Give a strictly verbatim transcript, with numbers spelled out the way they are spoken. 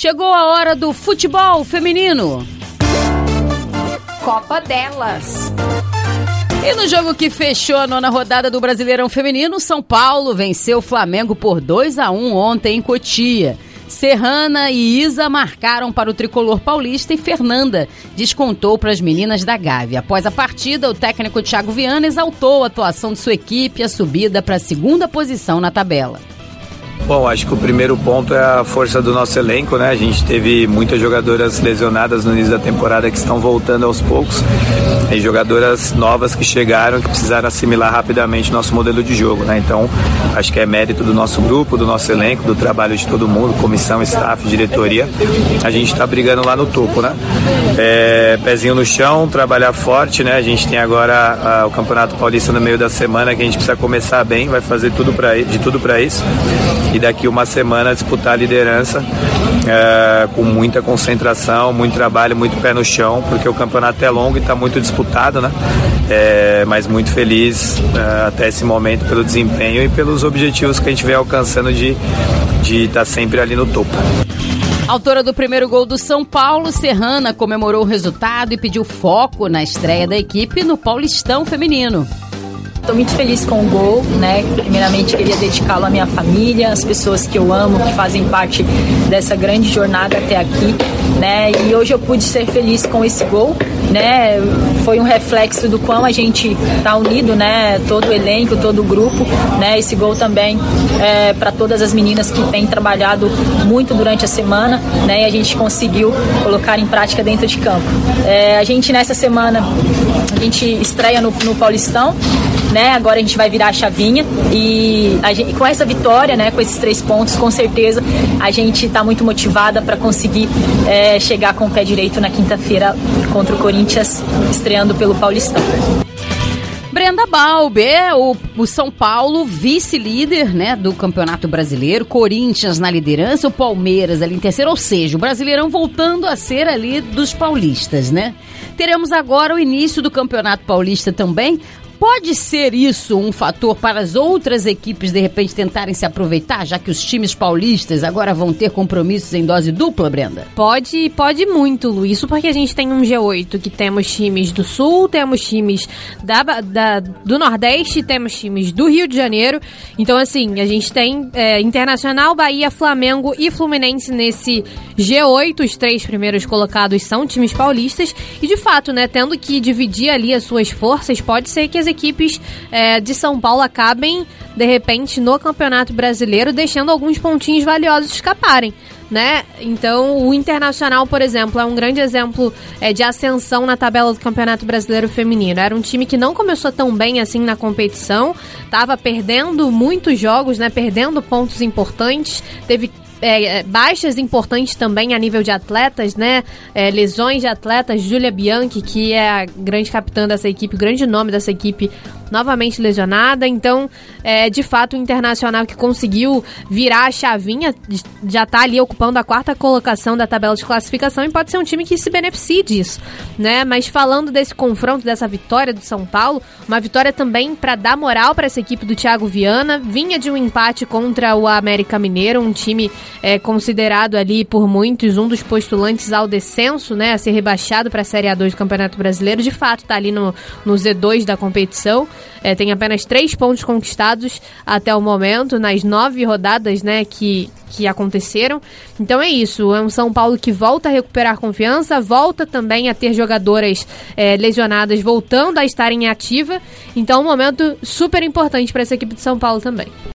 Chegou a hora do futebol feminino. Copa delas. E no jogo que fechou a nona rodada do Brasileirão Feminino, São Paulo venceu o Flamengo por dois a um ontem em Cotia. Serrana e Isa marcaram para o tricolor paulista e Fernanda descontou para as meninas da Gávea. Após a partida, o técnico Thiago Viana exaltou a atuação de sua equipe e a subida para a segunda posição na tabela. Bom, acho que o primeiro ponto é a força do nosso elenco, né? A gente teve muitas jogadoras lesionadas no início da temporada que estão voltando aos poucos. E jogadoras novas que chegaram, que precisaram assimilar rapidamente nosso modelo de jogo, né? Então, acho que é mérito do nosso grupo, do nosso elenco, do trabalho de todo mundo, comissão, staff, diretoria. A gente está brigando lá no topo, né? É, pezinho no chão, trabalhar forte, né? A gente tem agora a, o Campeonato Paulista no meio da semana, que a gente precisa começar bem, vai fazer tudo pra, de tudo para isso. E daqui uma semana disputar a liderança é, com muita concentração, muito trabalho, muito pé no chão, porque o campeonato é longo e está muito disputado, né? É, mas muito feliz é, até esse momento pelo desempenho e pelos objetivos que a gente vem alcançando de de estar sempre ali no topo. Autora do primeiro gol do São Paulo, Serrana comemorou o resultado e pediu foco na estreia da equipe no Paulistão Feminino. Estou muito feliz com o gol, né? Primeiramente queria dedicá-lo à minha família, às pessoas que eu amo, que fazem parte dessa grande jornada até aqui, né? E hoje eu pude ser feliz com esse gol, né? Foi um reflexo do quão a gente está unido, né? Todo o elenco, todo o grupo, né? Esse gol também é para todas as meninas que têm trabalhado muito durante a semana, né? E a gente conseguiu colocar em prática dentro de campo. É, a gente nessa semana a gente estreia no, no Paulistão. Né? Agora a gente vai virar a chavinha e a gente, com essa vitória, né, com esses três pontos, com certeza a gente está muito motivada para conseguir é, chegar com o pé direito na quinta-feira contra o Corinthians, estreando pelo Paulistão. Brenda Balbi, o, o São Paulo vice-líder, né, do Campeonato Brasileiro, Corinthians na liderança, o Palmeiras ali em terceiro, ou seja, o Brasileirão voltando a ser ali dos paulistas, né? Teremos agora o início do Campeonato Paulista também. Pode ser isso um fator para as outras equipes, de repente, tentarem se aproveitar, já que os times paulistas agora vão ter compromissos em dose dupla, Brenda? Pode, pode muito, Lu. Isso porque a gente tem um G oito que temos times do Sul, temos times da, da, do Nordeste, temos times do Rio de Janeiro. Então, assim, a gente tem é, Internacional, Bahia, Flamengo e Fluminense nesse G oito. Os três primeiros colocados são times paulistas. E, de fato, né, tendo que dividir ali as suas forças, pode ser que as equipes é, de São Paulo acabem, de repente, no Campeonato Brasileiro, deixando alguns pontinhos valiosos escaparem, né? Então, o Internacional, por exemplo, é um grande exemplo é, de ascensão na tabela do Campeonato Brasileiro Feminino. Era um time que não começou tão bem assim na competição, estava perdendo muitos jogos, né? Perdendo pontos importantes, teve É, baixas importantes também a nível de atletas, né? É, lesões de atletas. Júlia Bianchi, que é a grande capitã dessa equipe, o grande nome dessa equipe, novamente lesionada. Então, é, de fato, o Internacional que conseguiu virar a chavinha, já está ali ocupando a quarta colocação da tabela de classificação e pode ser um time que se beneficie disso, né? Mas falando desse confronto, dessa vitória do São Paulo, uma vitória também para dar moral para essa equipe do Thiago Viana. Vinha de um empate contra o América Mineiro, um time é considerado ali por muitos um dos postulantes ao descenso, né, a ser rebaixado para a Série A dois do Campeonato Brasileiro. De fato, está ali no, no Z dois da competição. É, tem apenas três pontos conquistados até o momento, nas nove rodadas, né, que, que aconteceram. Então é isso, é um São Paulo que volta a recuperar confiança, volta também a ter jogadoras é, lesionadas voltando a estarem em ativa. Então é um momento super importante para essa equipe de São Paulo também.